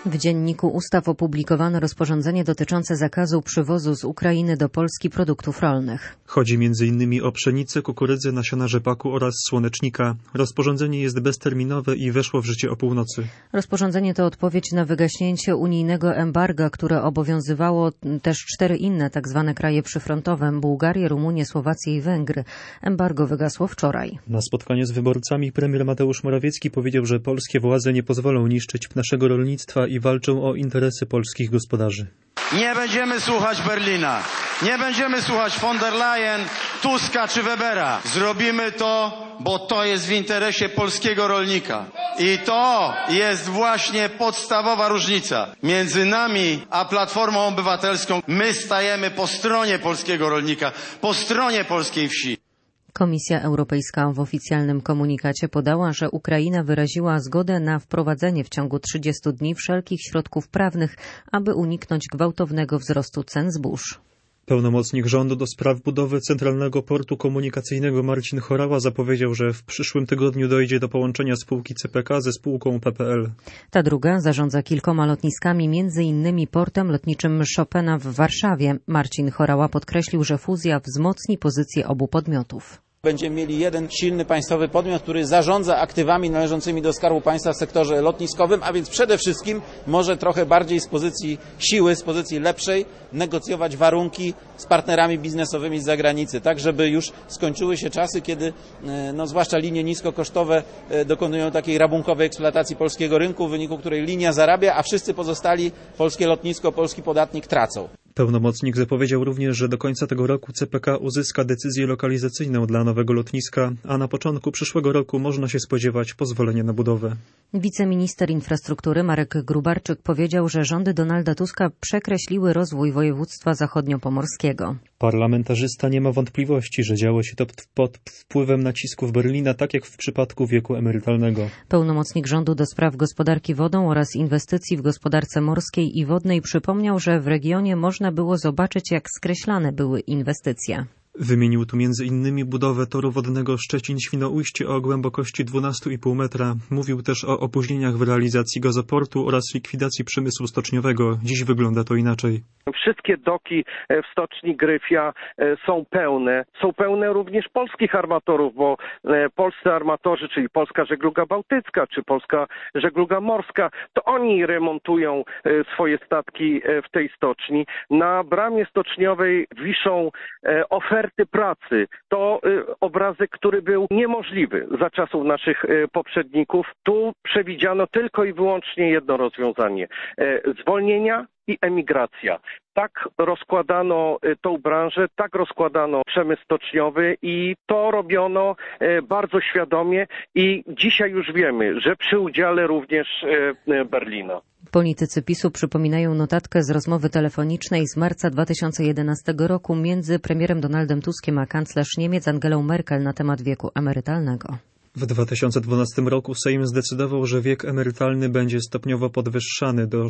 W Dzienniku Ustaw opublikowano rozporządzenie dotyczące zakazu przywozu z Ukrainy do Polski produktów rolnych. Chodzi m.in. o pszenicę, kukurydzę, nasiona rzepaku oraz słonecznika. Rozporządzenie jest bezterminowe i weszło w życie o północy. Rozporządzenie to odpowiedź na wygaśnięcie unijnego embarga, które obowiązywało też 4 inne tzw. kraje przyfrontowe: Bułgarię, Rumunię, Słowację i Węgry. Embargo wygasło wczoraj. Na spotkaniu z wyborcami premier Mateusz Morawiecki powiedział, że polskie władze nie pozwolą niszczyć naszego rolnictwa i walczą o interesy polskich gospodarzy. Nie będziemy słuchać Berlina, nie będziemy słuchać von der Leyen, Tuska czy Webera. Zrobimy to, bo to jest w interesie polskiego rolnika. I to jest właśnie podstawowa różnica między nami a Platformą Obywatelską. My stajemy po stronie polskiego rolnika, po stronie polskiej wsi. Komisja Europejska w oficjalnym komunikacie podała, że Ukraina wyraziła zgodę na wprowadzenie w ciągu 30 dni wszelkich środków prawnych, aby uniknąć gwałtownego wzrostu cen zbóż. Pełnomocnik rządu do spraw budowy Centralnego Portu Komunikacyjnego Marcin Horała zapowiedział, że w przyszłym tygodniu dojdzie do połączenia spółki CPK ze spółką PPL. Ta druga zarządza kilkoma lotniskami, m.in. portem lotniczym Chopina w Warszawie. Marcin Horała podkreślił, że fuzja wzmocni pozycję obu podmiotów. Będziemy mieli jeden silny państwowy podmiot, który zarządza aktywami należącymi do Skarbu Państwa w sektorze lotniskowym, a więc przede wszystkim może trochę bardziej z pozycji siły, z pozycji lepszej negocjować warunki z partnerami biznesowymi z zagranicy, tak żeby już skończyły się czasy, kiedy zwłaszcza linie niskokosztowe dokonują takiej rabunkowej eksploatacji polskiego rynku, w wyniku której linia zarabia, a wszyscy pozostali, polskie lotnisko, polski podatnik tracą. Pełnomocnik zapowiedział również, że do końca tego roku CPK uzyska decyzję lokalizacyjną dla nowego lotniska, a na początku przyszłego roku można się spodziewać pozwolenia na budowę. Wiceminister infrastruktury Marek Grubarczyk powiedział, że rządy Donalda Tuska przekreśliły rozwój województwa zachodniopomorskiego. Parlamentarzysta nie ma wątpliwości, że działo się to pod wpływem nacisków Berlina, tak jak w przypadku wieku emerytalnego. Pełnomocnik rządu do spraw gospodarki wodą oraz inwestycji w gospodarce morskiej i wodnej przypomniał, że w regionie można było zobaczyć, jak skreślane były inwestycje. Wymienił tu m.in. budowę toru wodnego Szczecin-Świnoujście o głębokości 12,5 metra. Mówił też o opóźnieniach w realizacji gazoportu oraz likwidacji przemysłu stoczniowego. Dziś wygląda to inaczej. Wszystkie doki w stoczni Gryfia są pełne. Są pełne również polskich armatorów, bo polscy armatorzy, czyli Polska Żegluga Bałtycka czy Polska Żegluga Morska, to oni remontują swoje statki w tej stoczni. Na bramie stoczniowej wiszą oferty pracy. To obrazek, który był niemożliwy za czasów naszych poprzedników. Tu przewidziano tylko i wyłącznie jedno rozwiązanie: zwolnienia i emigracja. Tak rozkładano tą branżę, tak rozkładano przemysł stoczniowy i to robiono bardzo świadomie i dzisiaj już wiemy, że przy udziale również Berlina. Politycy PiS-u przypominają notatkę z rozmowy telefonicznej z marca 2011 roku między premierem Donaldem Tuskiem a kanclerz Niemiec Angelą Merkel na temat wieku emerytalnego. W 2012 roku Sejm zdecydował, że wiek emerytalny będzie stopniowo podwyższany do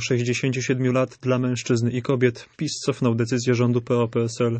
67 lat dla mężczyzn i kobiet. PiS cofnął decyzję rządu PO-PSL.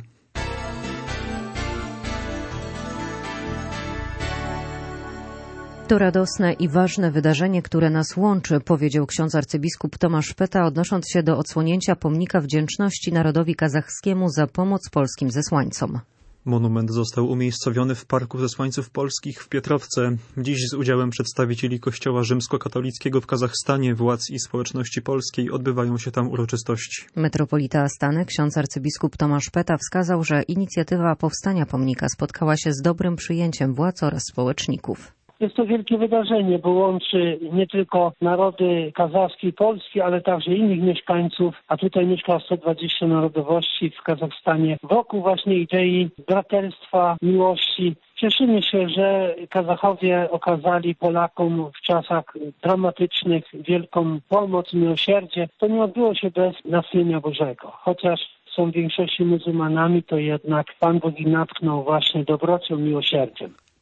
To radosne i ważne wydarzenie, które nas łączy, powiedział ksiądz arcybiskup Tomasz Peta, odnosząc się do odsłonięcia pomnika wdzięczności narodowi kazachskiemu za pomoc polskim zesłańcom. Monument został umiejscowiony w Parku Zesłańców Polskich w Pietrowce. Dziś z udziałem przedstawicieli Kościoła rzymskokatolickiego w Kazachstanie, władz i społeczności polskiej odbywają się tam uroczystości. Metropolita Astany, ksiądz arcybiskup Tomasz Peta, wskazał, że inicjatywa powstania pomnika spotkała się z dobrym przyjęciem władz oraz społeczników. Jest to wielkie wydarzenie, bo łączy nie tylko narody kazachskie i polskie, ale także innych mieszkańców, a tutaj mieszka 120 narodowości w Kazachstanie. Wokół właśnie idei braterstwa, miłości. Cieszymy się, że Kazachowie okazali Polakom w czasach dramatycznych wielką pomoc, miłosierdzie. To nie odbyło się bez natchnienia Bożego. Chociaż są w większości muzułmanami, to jednak Pan Bóg ich natchnął właśnie dobrocią, miłosierdziem.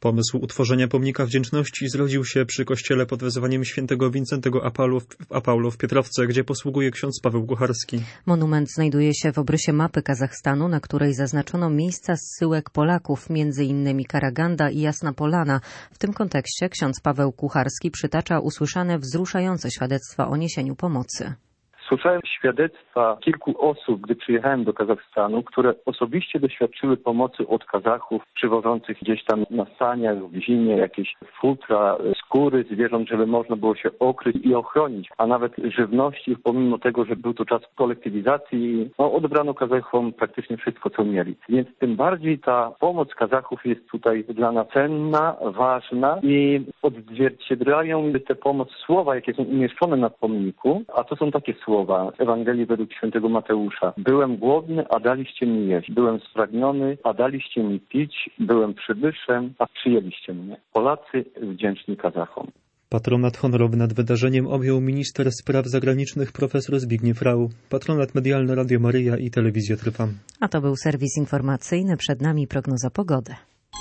Pomysł utworzenia pomnika wdzięczności zrodził się przy kościele pod wezwaniem świętego Wincentego Apaulo w Pietrowce, gdzie posługuje ksiądz Paweł Kucharski. Monument znajduje się w obrysie mapy Kazachstanu, na której zaznaczono miejsca zsyłek Polaków, m.in. Karaganda i Jasna Polana. W tym kontekście ksiądz Paweł Kucharski przytacza usłyszane wzruszające świadectwa o niesieniu pomocy. Słyszałem świadectwa kilku osób, gdy przyjechałem do Kazachstanu, które osobiście doświadczyły pomocy od Kazachów przywożących gdzieś tam na saniach, w zimie jakieś futra, skóry zwierząt, żeby można było się okryć i ochronić, a nawet żywności, pomimo tego, że był to czas kolektywizacji, odebrano Kazachom praktycznie wszystko, co mieli. Więc tym bardziej ta pomoc Kazachów jest tutaj dla nas cenna, ważna i odzwierciedlają tę pomoc słowa, jakie są umieszczone na pomniku, a to są takie słowa Ewangelii według świętego Mateusza. Byłem głodny, a daliście mi jeść. Byłem spragniony, a daliście mi pić. Byłem przybyszem, a przyjęliście mnie. Polacy wdzięczni Kazachom. Patronat honorowy nad wydarzeniem objął minister spraw zagranicznych profesor Zbigniew Rau. Patronat medialny Radio Maryja i Telewizja Trwa. A to był serwis informacyjny. Przed nami prognoza pogody.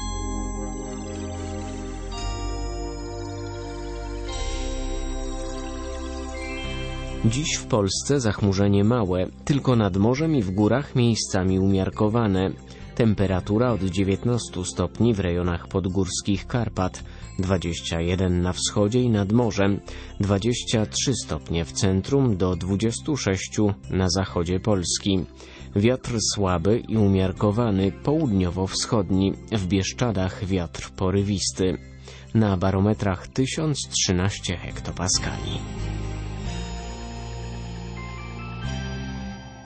Dziś w Polsce zachmurzenie małe, tylko nad morzem i w górach miejscami umiarkowane. Temperatura od 19 stopni w rejonach podgórskich Karpat, 21 na wschodzie i nad morzem, 23 stopnie w centrum do 26 na zachodzie Polski. Wiatr słaby i umiarkowany, południowo-wschodni, w Bieszczadach wiatr porywisty. Na barometrach 1013 hektopaskali.